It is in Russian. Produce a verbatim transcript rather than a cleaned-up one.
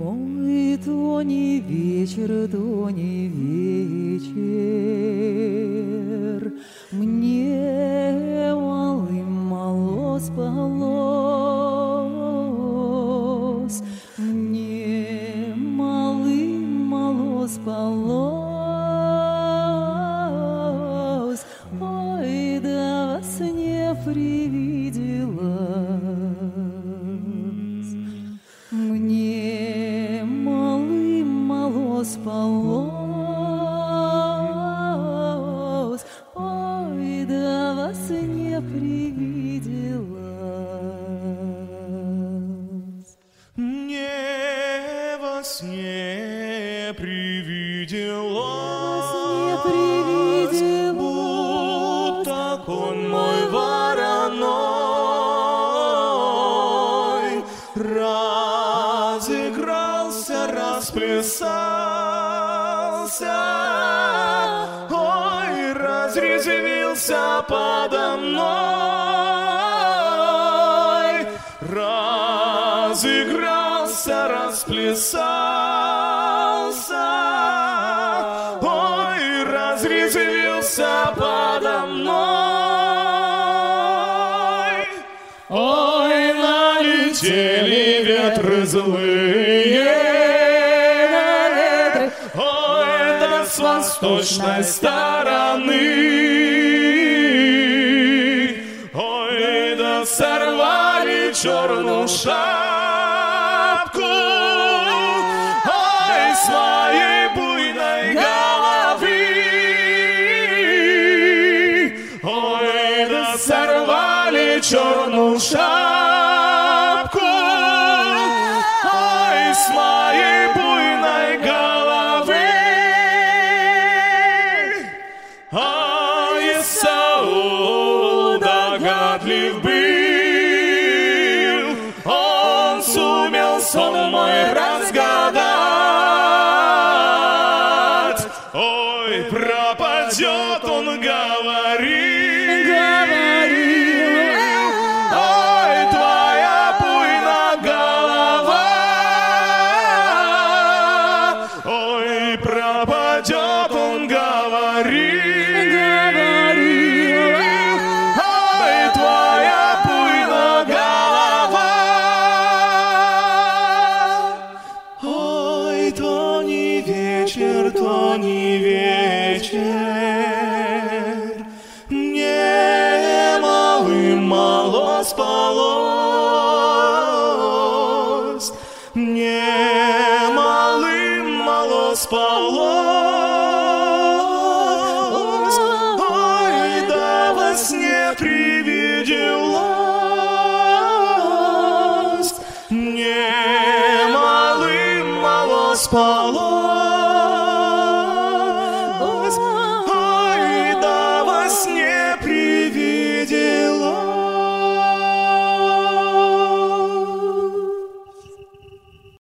Ой, то не вечер, то не вечер, мне малым-мало спалось, мне малым-мало спалось, ой, да во сне привиделось, мне малым-мало спалось, ой, да во сне привиделось. Мне во сне привиделось, привиделось, будто конь мой вороной разыгрался, расплясался, ой, разрезвился подо мной, разыгрался, расплясался, ой, разрезвился подо мной, ой, налетели ветры злые, ой, да с восточной стороны, ой, да сорвали черную шапку, ой, своей буйной головы, ой, да сорвали черную шапку, ой, с моей буйной головы. А Исаул догадлив был, он сумел сон мой разгадать, ой, пропадет он, говорит, говорил, ой, твоя буйная голова, ой, пропадет он, говорит, говорил, ой, твоя буйная голова, ой, то не вечер, то не вечер, мне малым-мало спалось, мне малым-мало спалось, ой, да во сне привиделось, мне малым-мало спалось.